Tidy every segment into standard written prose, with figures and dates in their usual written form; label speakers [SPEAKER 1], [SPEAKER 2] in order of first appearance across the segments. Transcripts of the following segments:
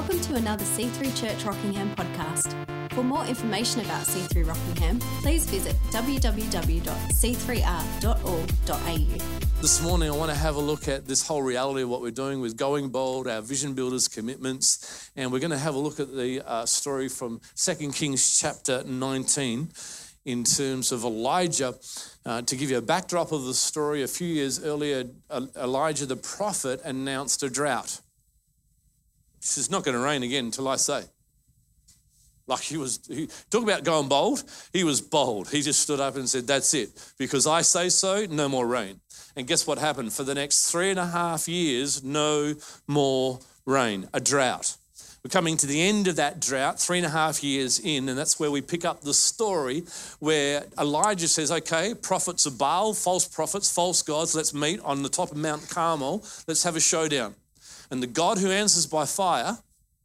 [SPEAKER 1] Welcome to another C3 Church Rockingham podcast. For more information about C3 Rockingham, please visit www.c3r.org.au.
[SPEAKER 2] This morning, I want to have a look at this whole reality of what we're doing with Going Bold, our Vision Builders commitments, and we're going to have a look at the story from 2 Kings chapter 19 in terms of Elijah. To give you a backdrop of the story, a few years earlier, Elijah the prophet announced a drought. He says, it's not going to rain again until I say. Like talk about going bold. He was bold. He just stood up and said, that's it. Because I say so, no more rain. And guess what happened? For the next 3.5 years, no more rain, a drought. We're coming to the end of that drought, 3.5 years in, and that's where we pick up the story where Elijah says, okay, prophets of Baal, false prophets, false gods, let's meet on the top of Mount Carmel. Let's have a showdown. And the God who answers by fire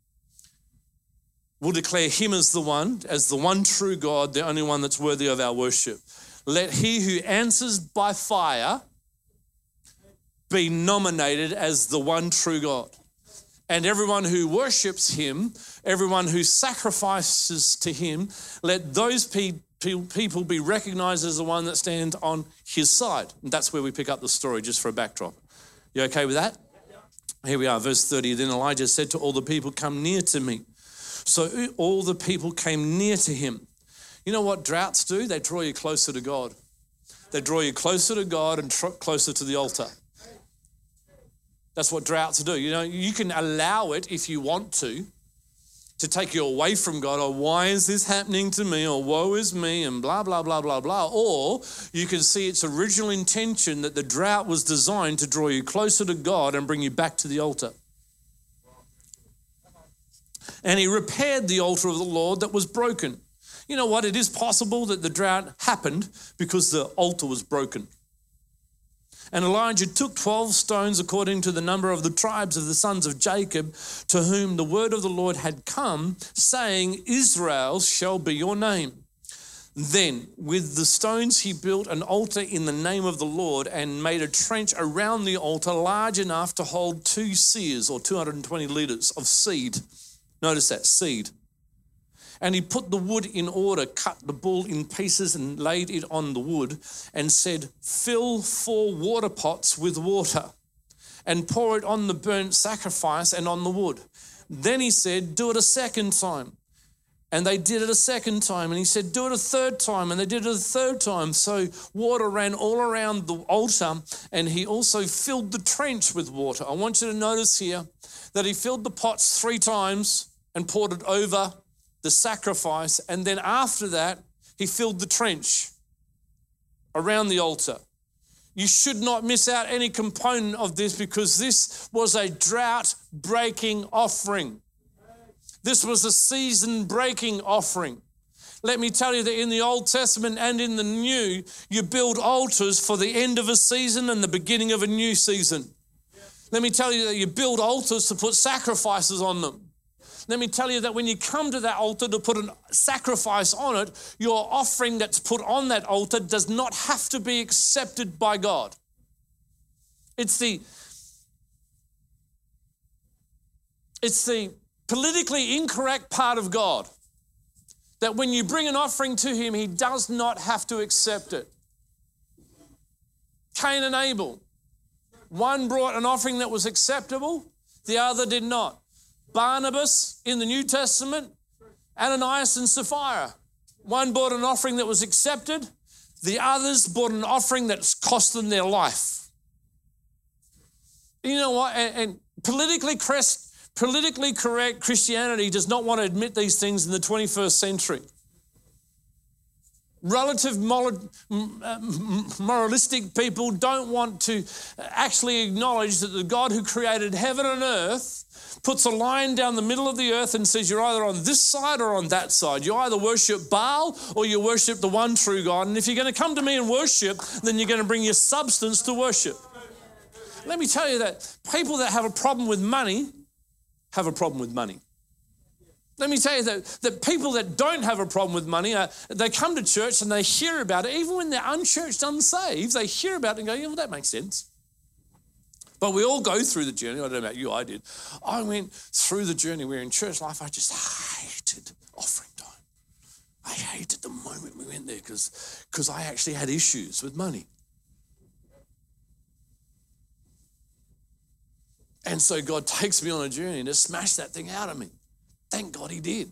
[SPEAKER 2] will declare him as the one true God, the only one that's worthy of our worship. Let he who answers by fire be nominated as the one true God. And everyone who worships him, everyone who sacrifices to him, let those people be recognized as the one that stands on his side. And that's where we pick up the story, just for a backdrop. You okay with that? Here we are, verse 30. Then Elijah said to all the people, come near to me. So all the people came near to him. You know what droughts do? They draw you closer to God. They draw you closer to God and closer to the altar. That's what droughts do. You know, you can allow it if you want to take you away from God, or why is this happening to me, or woe is me, and blah, blah, blah, blah, blah. Or you can see its original intention that the drought was designed to draw you closer to God and bring you back to the altar. And he repaired the altar of the Lord that was broken. You know what? It is possible that the drought happened because the altar was broken. And Elijah took 12 stones according to the number of the tribes of the sons of Jacob, to whom the word of the Lord had come, saying, Israel shall be your name. Then with the stones he built an altar in the name of the Lord, and made a trench around the altar large enough to hold 2 seahs, or 220 litres of seed. Notice that, seed. And he put the wood in order, cut the bull in pieces and laid it on the wood, and said, fill 4 water pots with water and pour it on the burnt sacrifice and on the wood. Then he said, do it a second time. And they did it a second time. And he said, do it a third time. And they did it a third time. So water ran all around the altar, and he also filled the trench with water. I want you to notice here that he filled the pots 3 times and poured it over the sacrifice, and then after that, he filled the trench around the altar. You should not miss out any component of this, because this was a drought-breaking offering. This was a season-breaking offering. Let me tell you that in the Old Testament and in the New, you build altars for the end of a season and the beginning of a new season. Let me tell you that you build altars to put sacrifices on them. Let me tell you that when you come to that altar to put a sacrifice on it, your offering that's put on that altar does not have to be accepted by God. It's the politically incorrect part of God, that when you bring an offering to him, he does not have to accept it. Cain and Abel. One brought an offering that was acceptable, the other did not. Barnabas in the New Testament, Ananias and Sapphira. One brought an offering that was accepted, the others brought an offering that cost them their life. You know what? And politically correct Christianity does not want to admit these things in the 21st century. Relative moralistic people don't want to actually acknowledge that the God who created heaven and earth puts a line down the middle of the earth and says you're either on this side or on that side. You either worship Baal or you worship the one true God. And if you're going to come to me and worship, then you're going to bring your substance to worship. Let me tell you that people that have a problem with money have a problem with money. Let me tell you that people that don't have a problem with money, they come to church and they hear about it. Even when they're unchurched, unsaved, they hear about it and go, yeah, well, that makes sense. But we all go through the journey. I don't know about you, I did. I went through the journey. We're in church life. I just hated offering time. I hated the moment we went there because I actually had issues with money. And so God takes me on a journey to smash that thing out of me. Thank God he did.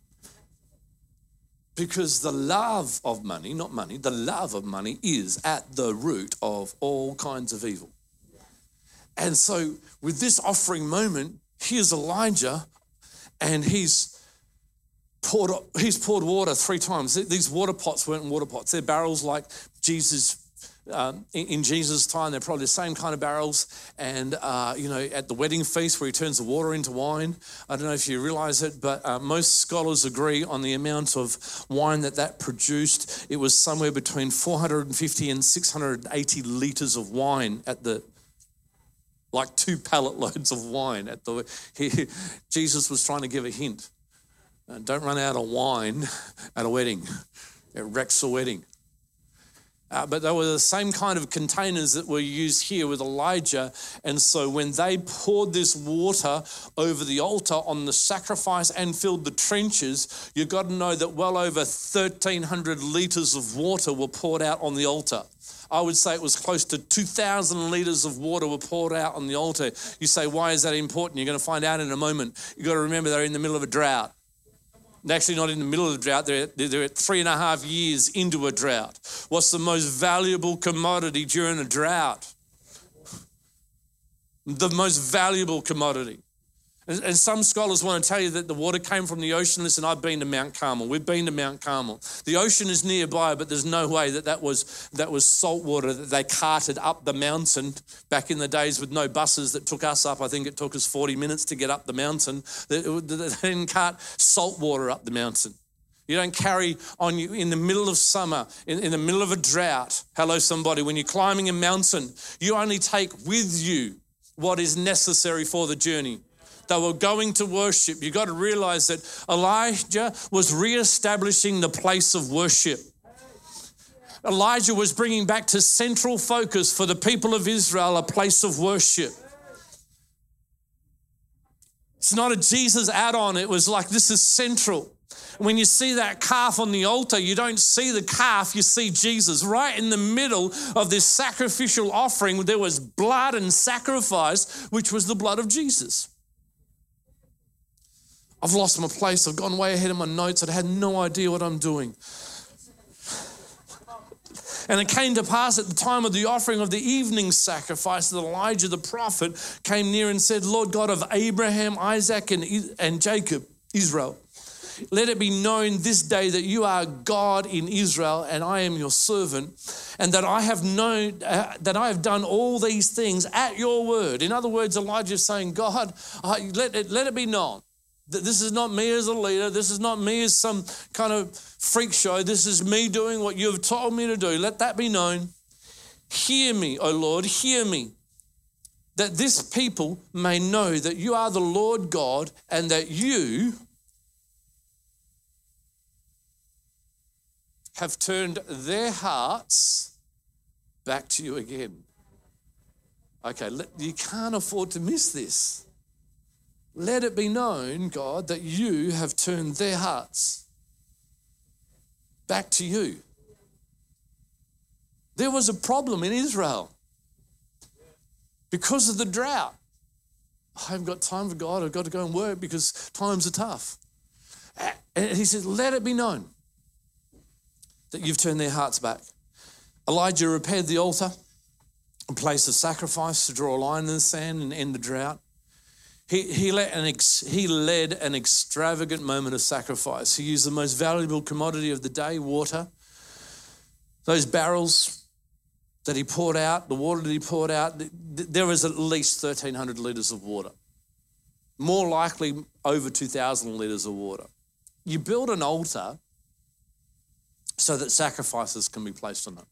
[SPEAKER 2] Because the love of money, not money, the love of money is at the root of all kinds of evil. And so with this offering moment, here's Elijah, and he's poured water 3 times. These water pots weren't water pots. They're barrels like Jesus, in Jesus' time, they're probably the same kind of barrels. And, at the wedding feast where he turns the water into wine, I don't know if you realize it, but most scholars agree on the amount of wine that produced. It was somewhere between 450 and 680 litres of wine like 2 pallet loads of wine Jesus was trying to give a hint. Don't run out of wine at a wedding. It wrecks the wedding. But they were the same kind of containers that were used here with Elijah. And so when they poured this water over the altar on the sacrifice and filled the trenches, you've got to know that well over 1,300 litres of water were poured out on the altar. I would say it was close to 2,000 litres of water were poured out on the altar. You say, why is that important? You're going to find out in a moment. You've got to remember they're in the middle of a drought. They're actually not in the middle of the drought. They're 3.5 years into a drought. What's the most valuable commodity during a drought? The most valuable commodity. And some scholars want to tell you that the water came from the ocean. Listen, I've been to Mount Carmel. We've been to Mount Carmel. The ocean is nearby, but there's no way that was salt water that they carted up the mountain back in the days with no buses that took us up. I think it took us 40 minutes to get up the mountain. They didn't cart salt water up the mountain. You don't carry on you in the middle of summer, in the middle of a drought. Hello, somebody. When you're climbing a mountain, you only take with you what is necessary for the journey. They were going to worship. You've got to realize that Elijah was reestablishing the place of worship. Elijah was bringing back to central focus for the people of Israel a place of worship. It's not a Jesus add-on. It was like, this is central. When you see that calf on the altar, you don't see the calf, you see Jesus. Right in the middle of this sacrificial offering, there was blood and sacrifice, which was the blood of Jesus. I've lost my place. I've gone way ahead of my notes. I had no idea what I'm doing. And it came to pass at the time of the offering of the evening sacrifice that Elijah the prophet came near and said, Lord God of Abraham, Isaac, and Jacob, Israel, let it be known this day that you are God in Israel and I am your servant, and that I have done all these things at your word. In other words, Elijah is saying, God, let it be known. This is not me as a leader. This is not me as some kind of freak show. This is me doing what you've told me to do. Let that be known. Hear me, O Lord, hear me, that this people may know that you are the Lord God and that you have turned their hearts back to you again. Okay, you can't afford to miss this. Let it be known, God, that you have turned their hearts back to you. There was a problem in Israel because of the drought. I haven't got time for God. I've got to go and work because times are tough. And he said, let it be known that you've turned their hearts back. Elijah repaired the altar, a place of sacrifice to draw a line in the sand and end the drought. He led an extravagant moment of sacrifice. He used the most valuable commodity of the day, water. Those barrels that he poured out, the water that he poured out, there was at least 1,300 litres of water. More likely over 2,000 litres of water. You build an altar so that sacrifices can be placed on it.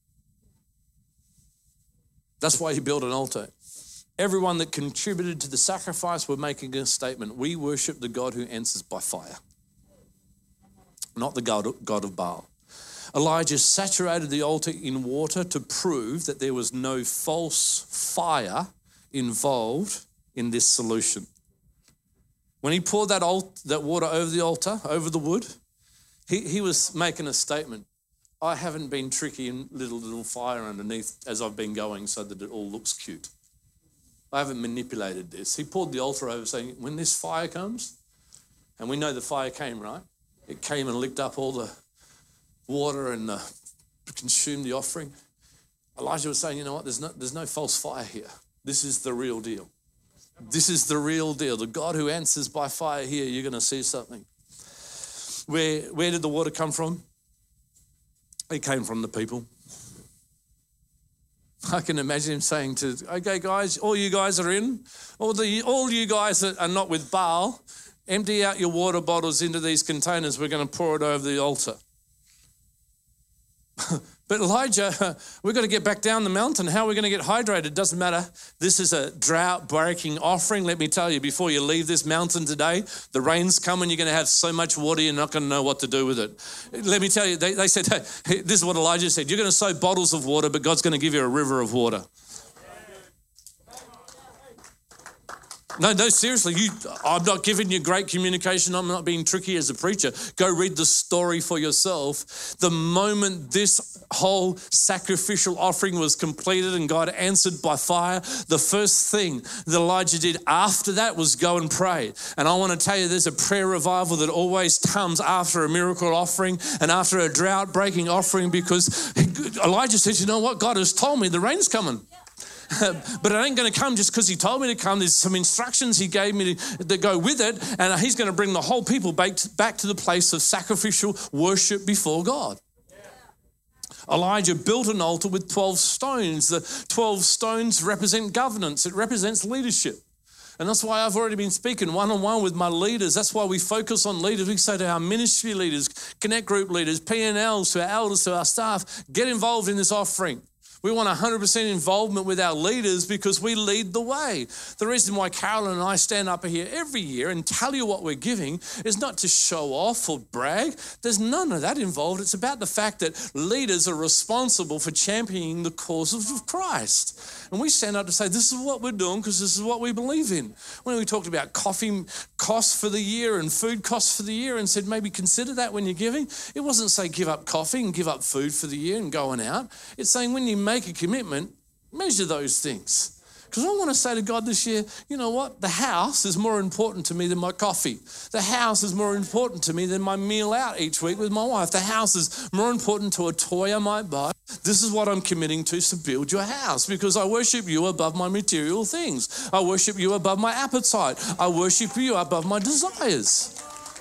[SPEAKER 2] That's why you build an altar. Everyone that contributed to the sacrifice were making a statement. We worship the God who answers by fire, not the God of Baal. Elijah saturated the altar in water to prove that there was no false fire involved in this solution. When he poured that water over the altar, over the wood, he was making a statement. I haven't been tricky and little fire underneath as I've been going so that it all looks cute. I haven't manipulated this. He poured the altar over saying, when this fire comes, and we know the fire came, right? It came and licked up all the water and consumed the offering. Elijah was saying, you know what, there's no false fire here. This is the real deal. This is the real deal. The God who answers by fire here, you're going to see something. Where did the water come from? It came from the people. I can imagine him saying to, okay, guys, all you guys are in, all you guys that are not with Baal, empty out your water bottles into these containers. We're going to pour it over the altar. But Elijah, we've got to get back down the mountain. How are we going to get hydrated? Doesn't matter. This is a drought-breaking offering. Let me tell you, before you leave this mountain today, the rain's coming. You're going to have so much water, you're not going to know what to do with it. Let me tell you, they said, hey, this is what Elijah said. You're going to sow bottles of water, but God's going to give you a river of water. No, seriously, I'm not giving you great communication. I'm not being tricky as a preacher. Go read the story for yourself. The moment this whole sacrificial offering was completed and God answered by fire, the first thing that Elijah did after that was go and pray. And I want to tell you, there's a prayer revival that always comes after a miracle offering and after a drought-breaking offering, because Elijah says, you know what? God has told me the rain's coming. But it ain't going to come just because he told me to come. There's some instructions he gave me that go with it, and he's going to bring the whole people back to the place of sacrificial worship before God. Yeah. Elijah built an altar with 12 stones. The 12 stones represent governance. It represents leadership. And that's why I've already been speaking one-on-one with my leaders. That's why we focus on leaders. We say to our ministry leaders, connect group leaders, P&Ls, to our elders, to our staff, get involved in this offering. We want 100% involvement with our leaders because we lead the way. The reason why Carolyn and I stand up here every year and tell you what we're giving is not to show off or brag. There's none of that involved. It's about the fact that leaders are responsible for championing the cause of Christ. And we stand up to say, this is what we're doing because this is what we believe in. When we talked about coffee costs for the year and food costs for the year and said, maybe consider that when you're giving, it wasn't say give up coffee and give up food for the year and going out. It's saying when you make a commitment, measure those things. Because I want to say to God this year, you know what? The house is more important to me than my coffee. The house is more important to me than my meal out each week with my wife. The house is more important to a toy I might buy. This is what I'm committing to build your house, because I worship you above my material things. I worship you above my appetite. I worship you above my desires.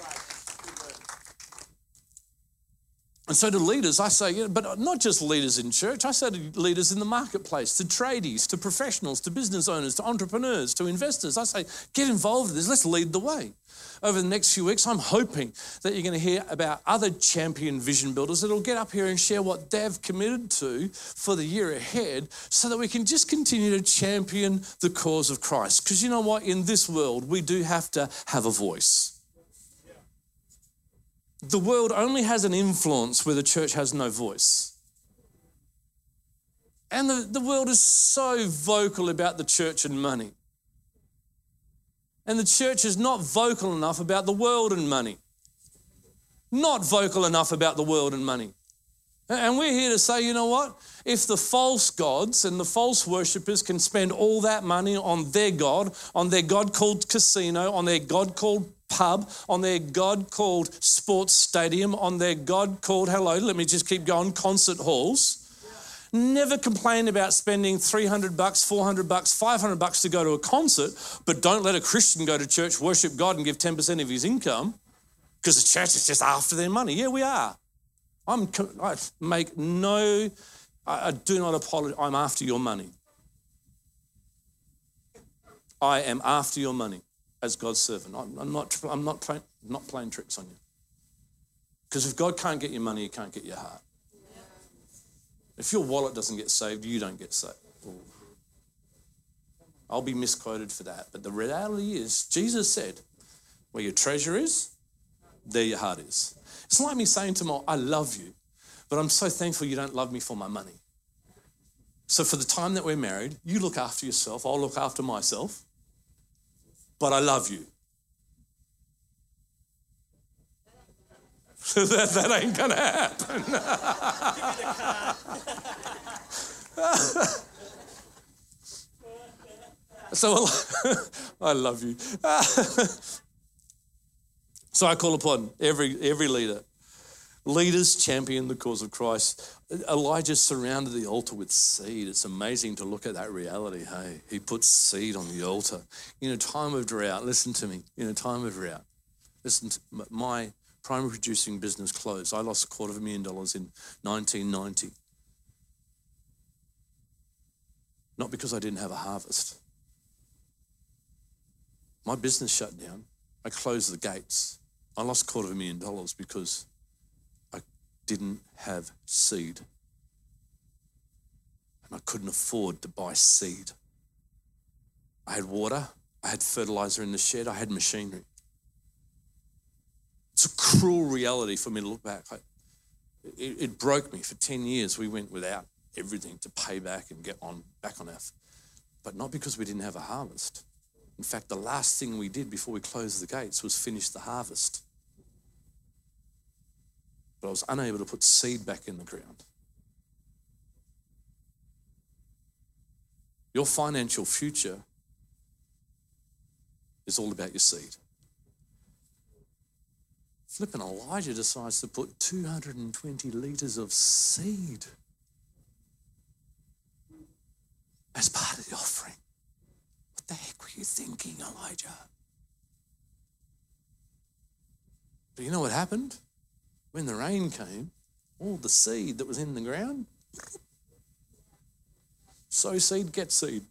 [SPEAKER 2] And so to leaders, I say, but not just leaders in church, I say to leaders in the marketplace, to tradies, to professionals, to business owners, to entrepreneurs, to investors, I say, get involved in this. Let's lead the way. Over the next few weeks, I'm hoping that you're going to hear about other champion vision builders that will get up here and share what they've committed to for the year ahead so that we can just continue to champion the cause of Christ. Because you know what? In this world, we do have to have a voice. The world only has an influence where the church has no voice. And the world is so vocal about the church and money. And the church is not vocal enough about the world and money. Not vocal enough about the world and money. And we're here to say, you know what? If the false gods and the false worshippers can spend all that money on their God called casino, on their God called pub, on their God called sports stadium, on their God called, concert halls. Never complain about spending $300, $400, $500 to go to a concert, but don't let a Christian go to church, worship God and give 10% of his income because the church is just after their money. Yeah, we are. I do not apologize. I'm after your money. I am after your money as God's servant. I'm not playing tricks on you. Because if God can't get your money, he can't get your heart. If your wallet doesn't get saved, you don't get saved. I'll be misquoted for that. But the reality is, Jesus said, where your treasure is, there your heart is. It's like me saying to him, I love you, but I'm so thankful you don't love me for my money. So for the time that we're married, you look after yourself, I'll look after myself, but I love you. that ain't gonna happen. So I love you. So I call upon every leader. Leaders champion the cause of Christ. Elijah surrounded the altar with seed. It's amazing to look at that reality, hey? He put seed on the altar. In a time of drought, listen to me, in a time of drought, listen to my primary producing business closed. I lost $250,000 in 1990. Not because I didn't have a harvest. My business shut down. I closed the gates. I lost $250,000 because I didn't have seed. And I couldn't afford to buy seed. I had water, I had fertilizer in the shed, I had machinery. It's a cruel reality for me to look back. It broke me. For 10 years, we went without everything to pay back and get back on our feet. But not because we didn't have a harvest. In fact, the last thing we did before we closed the gates was finish the harvest. But I was unable to put seed back in the ground. Your financial future is all about your seed. Flipping Elijah decides to put 220 litres of seed as part of the offering. What the heck were you thinking, Elijah? But you know what happened? When the rain came, all the seed that was in the ground, sow seed, get seed.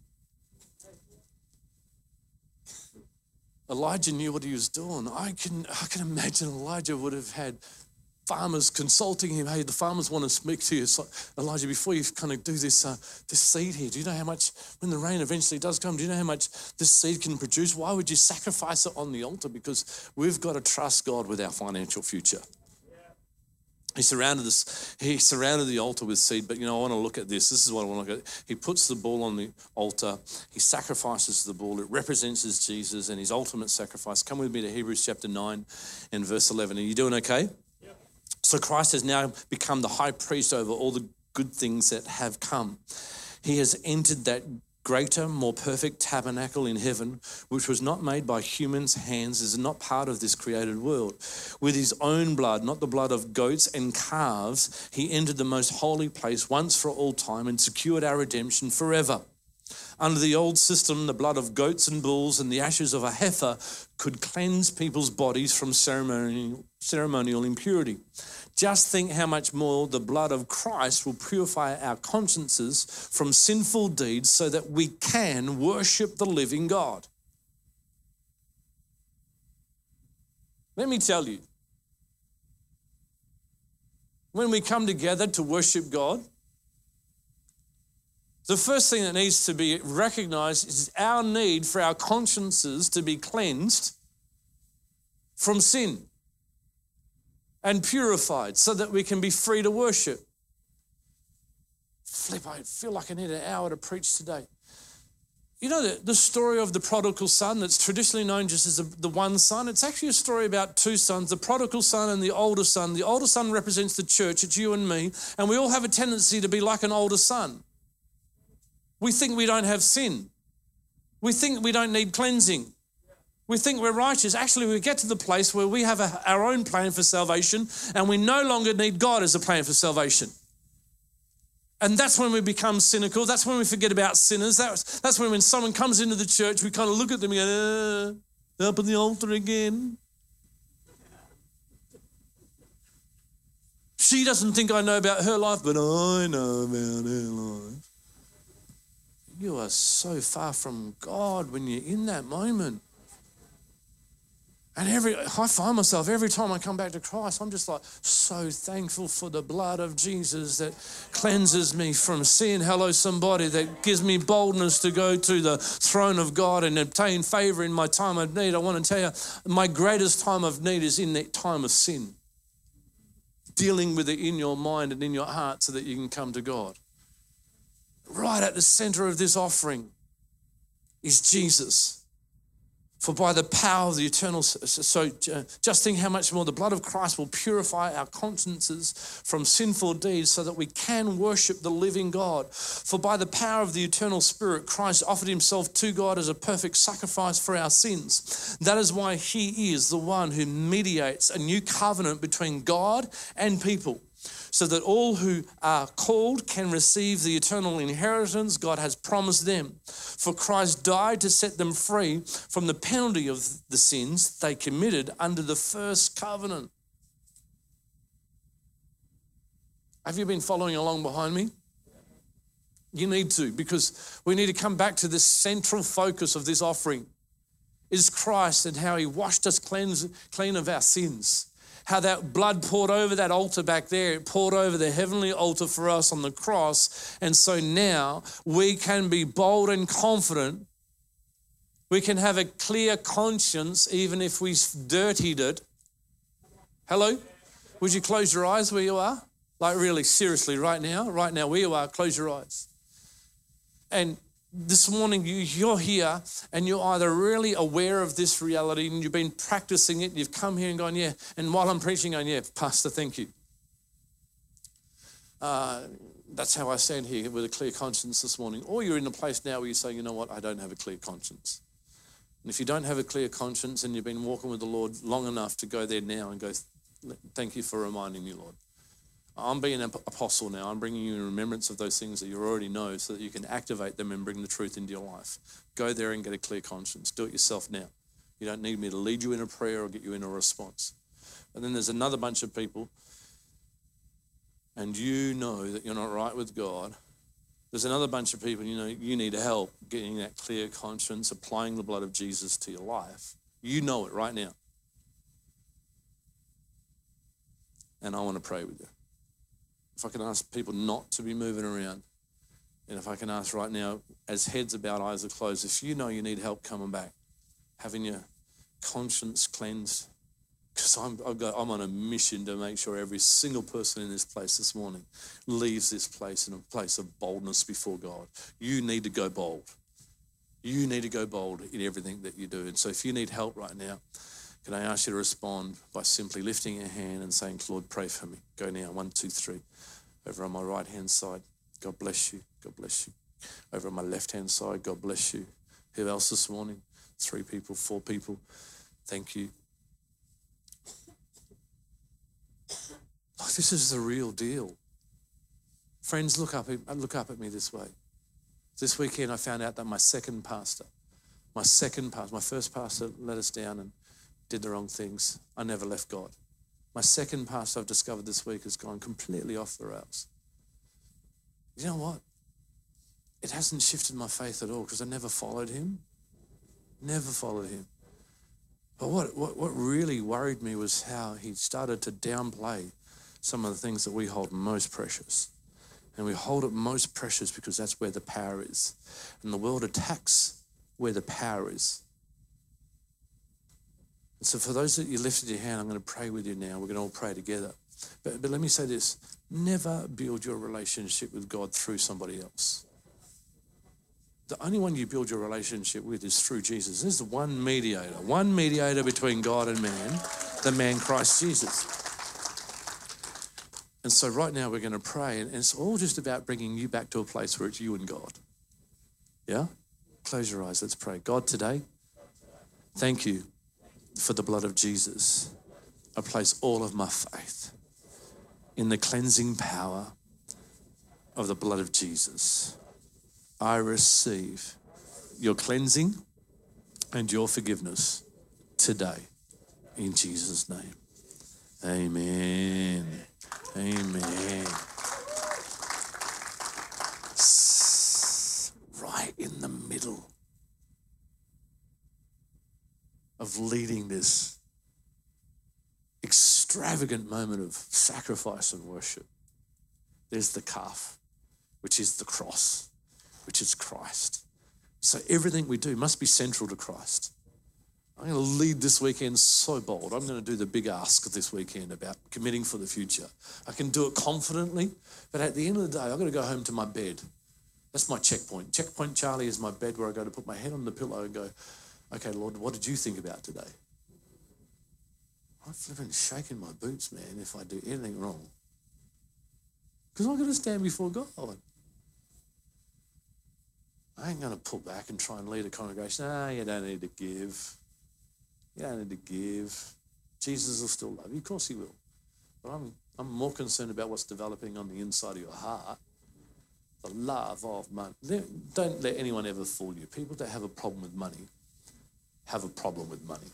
[SPEAKER 2] Elijah knew what he was doing. I can imagine Elijah would have had farmers consulting him. Hey, the farmers want to speak to you. So, Elijah, before you kind of do this seed here, do you know how much, when the rain eventually does come, do you know how much this seed can produce? Why would you sacrifice it on the altar? Because we've got to trust God with our financial future. He surrounded the altar with seed, but I want to look at this. This is what I want to look at. He puts the bull on the altar. He sacrifices the bull. It represents Jesus and his ultimate sacrifice. Come with me to Hebrews chapter 9 and verse 11. Are you doing okay? Yep. So Christ has now become the high priest over all the good things that have come. He has entered that greater, more perfect tabernacle in heaven, which was not made by humans' hands, is not part of this created world. With his own blood, not the blood of goats and calves, he entered the most holy place once for all time and secured our redemption forever. Under the old system, the blood of goats and bulls and the ashes of a heifer could cleanse people's bodies from ceremonial impurity. Just think how much more the blood of Christ will purify our consciences from sinful deeds so that we can worship the living God. Let me tell you, when we come together to worship God, the first thing that needs to be recognized is our need for our consciences to be cleansed from sin and purified so that we can be free to worship. I feel like I need an hour to preach today. You know the story of the prodigal son that's traditionally known just as the one son? It's actually a story about two sons, the prodigal son and the older son. The older son represents the church, it's you and me, and we all have a tendency to be like an older son. We think we don't have sin. We think we don't need cleansing. We think we're righteous. Actually, we get to the place where we have our own plan for salvation and we no longer need God as a plan for salvation. And that's when we become cynical. That's when we forget about sinners. That's when someone comes into the church, we kind of look at them and go, up on the altar again. She doesn't think I know about her life, but I know about her life. You are so far from God when you're in that moment. And I find myself every time I come back to Christ, I'm just like so thankful for the blood of Jesus that cleanses me from sin. Hello, somebody, that gives me boldness to go to the throne of God and obtain favor in my time of need. I want to tell you, my greatest time of need is in that time of sin. Dealing with it in your mind and in your heart so that you can come to God. right at the center of this offering is Jesus. For by the power of the eternal, so just think how much more the blood of Christ will purify our consciences from sinful deeds so that we can worship the living God. For by the power of the eternal Spirit, Christ offered himself to God as a perfect sacrifice for our sins. That is why he is the one who mediates a new covenant between God and people, so that all who are called can receive the eternal inheritance God has promised them. For Christ died to set them free from the penalty of the sins they committed under the first covenant. Have you been following along behind me? You need to, because we need to come back to the central focus of this offering is Christ and how he washed us clean of our sins. How that blood poured over that altar back there, it poured over the heavenly altar for us on the cross. And so now we can be bold and confident. We can have a clear conscience even if we dirtied it. Hello? Would you close your eyes where you are? Like really, seriously, right now where you are, close your eyes. And this morning you're here and you're either really aware of this reality and you've been practicing it, you've come here and gone, yeah, and while I'm preaching, going, yeah, Pastor, thank you. That's how I stand here with a clear conscience this morning. Or you're in a place now where you say, you know what, I don't have a clear conscience. And if you don't have a clear conscience and you've been walking with the Lord long enough to go there now and go, thank you for reminding me, Lord. I'm being an apostle now. I'm bringing you in remembrance of those things that you already know so that you can activate them and bring the truth into your life. Go there and get a clear conscience. Do it yourself now. You don't need me to lead you in a prayer or get you in a response. And then there's another bunch of people, and you know that you're not right with God. There's another bunch of people, you know, you need help getting that clear conscience, applying the blood of Jesus to your life. You know it right now. And I want to pray with you. If I can ask people not to be moving around, and if I can ask right now, as heads are bowed, eyes are closed, if you know you need help coming back, having your conscience cleansed, because I'm on a mission to make sure every single person in this place this morning leaves this place in a place of boldness before God. You need to go bold. You need to go bold in everything that you do. And so if you need help right now, can I ask you to respond by simply lifting your hand and saying, Lord, pray for me. Go now, 1, 2, 3. Over on my right-hand side, God bless you, God bless you. Over on my left-hand side, God bless you. Who else this morning? 3 people, 4 people. Thank you. Like, this is the real deal. Friends, look up at me this way. This weekend I found out that my first pastor let us down and did the wrong things. I never left God. My second pastor I've discovered this week has gone completely off the rails. You know what? It hasn't shifted my faith at all because I never followed him. Never followed him. But what really worried me was how he started to downplay some of the things that we hold most precious. And we hold it most precious because that's where the power is. And the world attacks where the power is. So for those that you lifted your hand, I'm going to pray with you now. We're going to all pray together. But let me say this. Never build your relationship with God through somebody else. The only one you build your relationship with is through Jesus. There's one mediator between God and man, the man Christ Jesus. And so right now we're going to pray, and it's all just about bringing you back to a place where it's you and God. Yeah? Close your eyes. Let's pray. God, today, thank you for the blood of Jesus. I place all of my faith in the cleansing power of the blood of Jesus. I receive your cleansing and your forgiveness today in Jesus' name. Amen. Amen. Right in the middle of leading this extravagant moment of sacrifice and worship, there's the calf, which is the cross, which is Christ. So everything we do must be central to Christ. I'm going to lead this weekend so bold. I'm going to do the big ask this weekend about committing for the future. I can do it confidently, but at the end of the day, I've got to go home to my bed That's my checkpoint. Checkpoint Charlie is my bed where I go to put my head on the pillow and go, okay, Lord, what did you think about today? I'm flipping shaking my boots, man, if I do anything wrong. Because I'm going to stand before God. I ain't going to pull back and try and lead a congregation. You don't need to give. You don't need to give. Jesus will still love you. Of course he will. But I'm more concerned about what's developing on the inside of your heart. The love of money. Don't let anyone ever fool you. People that have a problem with money have a problem with money.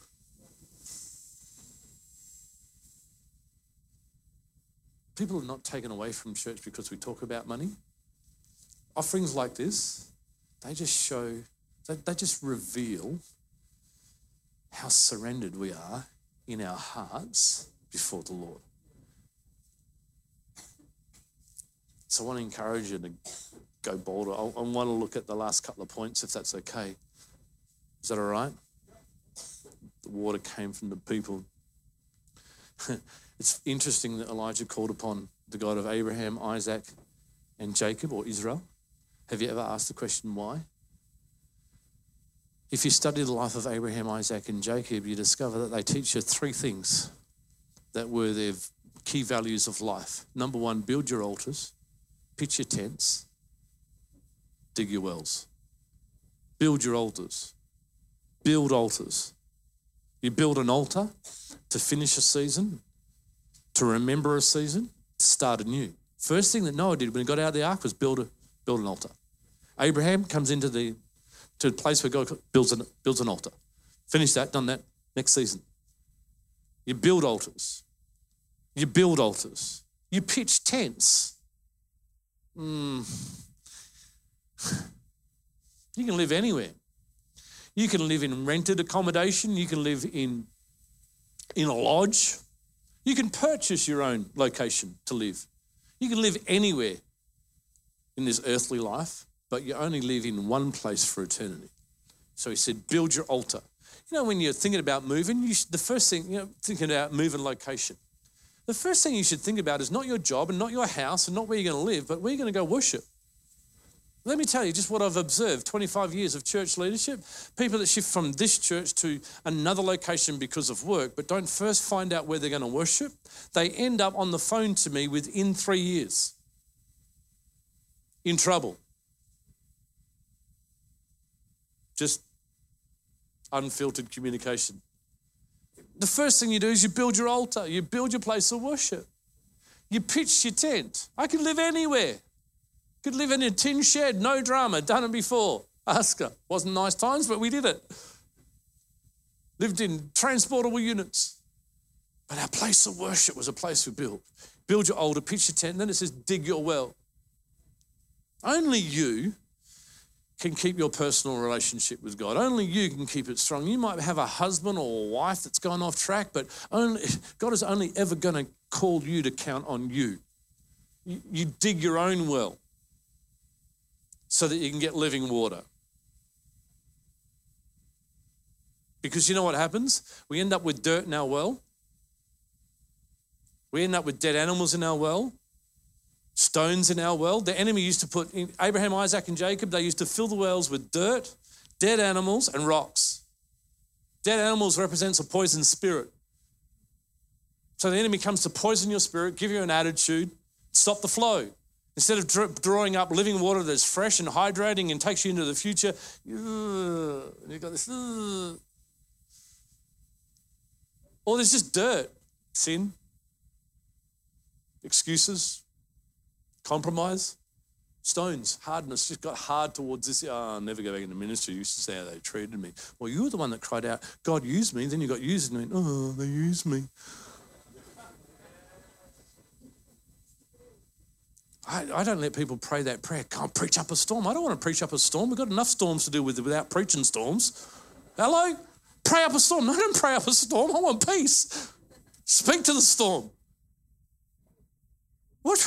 [SPEAKER 2] People are not taken away from church because we talk about money. Offerings like this, they just reveal how surrendered we are in our hearts before the Lord. So I want to encourage you to go bolder. I want to look at the last couple of points, if that's okay. Is that all right? The water came from the people. It's interesting that Elijah called upon the God of Abraham, Isaac, and Jacob, or Israel. Have you ever asked the question why? If you study the life of Abraham, Isaac, and Jacob, you discover that they teach you three things that were their key values of life. Number one, build your altars, pitch your tents, dig your wells. Build your altars. Build altars. You build an altar to finish a season, to remember a season, to start anew. First thing that Noah did when he got out of the ark was build an altar. Abraham comes into the place where God builds an altar. Finish that, done that, next season. You build altars. You build altars. You pitch tents. You can live anywhere. You can live in rented accommodation. You can live in a lodge. You can purchase your own location to live. You can live anywhere in this earthly life, but you only live in one place for eternity. So he said, build your altar. You know, when you're thinking about moving, the first thing, thinking about moving location, the first thing you should think about is not your job and not your house and not where you're going to live, but where you're going to go worship. Let me tell you just what I've observed, 25 years of church leadership, people that shift from this church to another location because of work, but don't first find out where they're going to worship, they end up on the phone to me within 3 years, in trouble. Just unfiltered communication. The first thing you do is you build your altar, you build your place of worship. You pitch your tent. I can live anywhere. Could live in a tin shed, no drama, done it before. Ask her. Wasn't nice times, but we did it. Lived in transportable units. But our place of worship was a place we built. Build your altar, pitch your tent, and then it says dig your well. Only you can keep your personal relationship with God. Only you can keep it strong. You might have a husband or a wife that's gone off track, but God is only ever going to call you to count on you. You dig your own well so that you can get living water. Because you know what happens? We end up with dirt in our well. We end up with dead animals in our well. Stones in our well. The enemy used to put, in Abraham, Isaac, and Jacob, they used to fill the wells with dirt, dead animals, and rocks. Dead animals represents a poison spirit. So the enemy comes to poison your spirit, give you an attitude, stop the flow. Instead of drawing up living water that's fresh and hydrating and takes you into the future, you've got this, or there's just dirt, sin, excuses, compromise, stones, hardness, just got hard towards this. I'll never go back into ministry. You used to say how they treated me. Well, you were the one that cried out, God used me. Then you got used and went, they used me. I don't let people pray that prayer. Can't preach up a storm. I don't want to preach up a storm. We've got enough storms to deal with without preaching storms. Hello? Pray up a storm. No, don't pray up a storm. I want peace. Speak to the storm. What?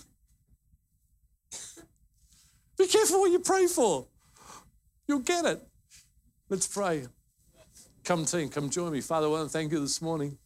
[SPEAKER 2] Be careful what you pray for. You'll get it. Let's pray. Come team, come join me. Father, I want to thank you this morning.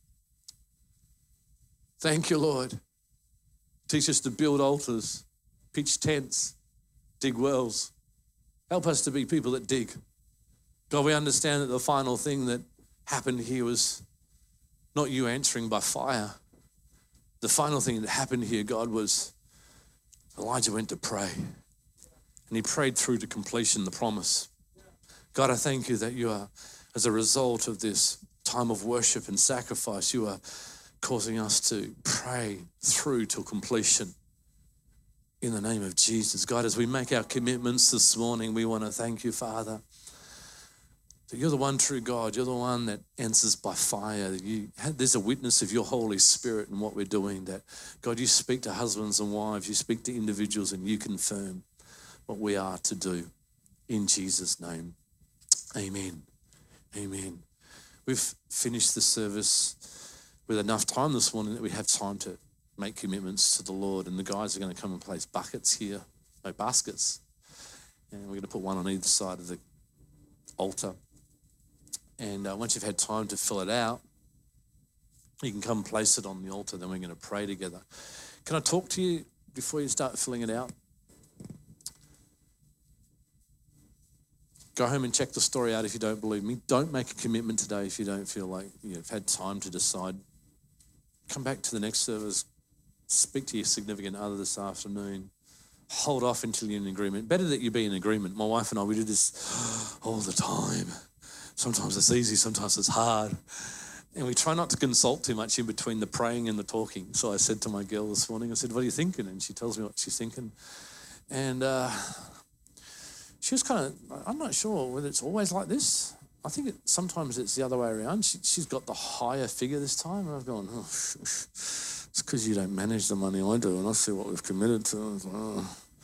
[SPEAKER 2] Thank you, Lord. Teach us to build altars, pitch tents, dig wells. Help us to be people that dig. God, we understand that the final thing that happened here was not you answering by fire. The final thing that happened here, God, was Elijah went to pray. And he prayed through to completion the promise. God, I thank you that you are, as a result of this time of worship and sacrifice, you are causing us to pray through to completion. In the name of Jesus. God, as we make our commitments this morning, we want to thank you, Father, that you're the one true God. You're the one that answers by fire. There's a witness of your Holy Spirit in what we're doing, that, God, you speak to husbands and wives, you speak to individuals, and you confirm what we are to do. In Jesus' name, amen. Amen. We've finished the service with enough time this morning that we have time to make commitments to the Lord, and the guys are going to come and place baskets. And we're going to put one on either side of the altar. And once you've had time to fill it out, you can come place it on the altar, then we're going to pray together. Can I talk to you before you start filling it out? Go home and check the story out if you don't believe me. Don't make a commitment today if you don't feel like you've had time to decide. Come back to the next service. Speak to your significant other this afternoon. Hold off until you're in agreement. Better that you be in agreement. My wife and I, we do this all the time. Sometimes it's easy, sometimes it's hard. And we try not to consult too much in between the praying and the talking. So I said to my girl this morning, I said, what are you thinking? And she tells me what she's thinking. And she was kind of, I'm not sure whether it's always like this. I think sometimes it's the other way around. She's got the higher figure this time. And I've gone, it's because you don't manage the money I do, and I see what we've committed to.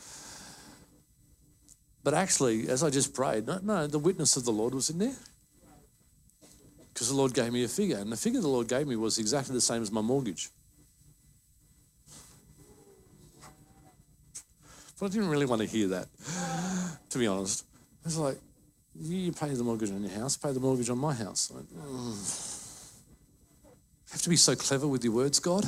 [SPEAKER 2] But actually, as I just prayed, no, the witness of the Lord was in there. Because the Lord gave me a figure, and the figure the Lord gave me was exactly the same as my mortgage. But I didn't really want to hear that, to be honest. It's like, you pay the mortgage on your house, pay the mortgage on my house. Like, you have to be so clever with your words, God?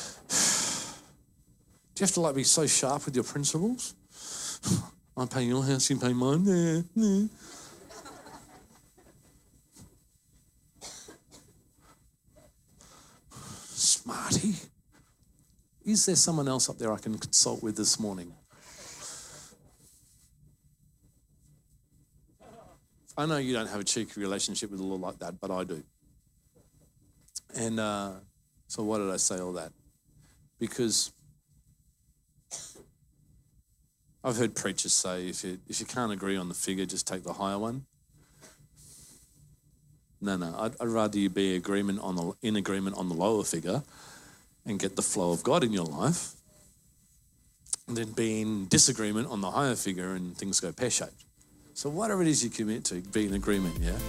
[SPEAKER 2] Do you have to be so sharp with your principles? I'm paying your house, you pay mine. Nah. Smarty. Is there someone else up there I can consult with this morning? I know you don't have a cheeky relationship with the Lord like that, but I do. And so why did I say all that? Because I've heard preachers say if you can't agree on the figure, just take the higher one. No, I'd rather you be in agreement on the lower figure and get the flow of God in your life than be in disagreement on the higher figure and things go pear-shaped. So whatever it is you commit to, be in agreement, yeah?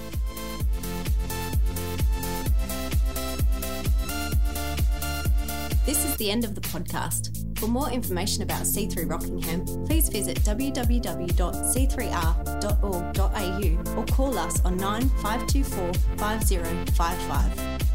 [SPEAKER 1] This is the end of the podcast. For more information about C3 Rockingham, please visit www.c3r.org.au or call us on 9524 5055.